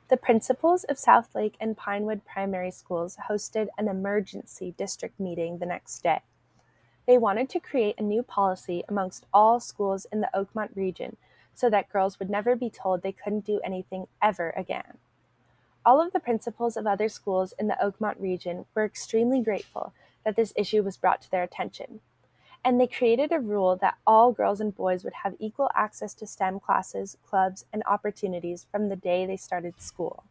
The principals of Southlake and Pinewood Primary Schools hosted an emergency district meeting the next day. They wanted to create a new policy amongst all schools in the Oakmont region so that girls would never be told they couldn't do anything ever again. All of the principals of other schools in the Oakmont region were extremely grateful that this issue was brought to their attention, and they created a rule that all girls and boys would have equal access to STEM classes, clubs, and opportunities from the day they started school.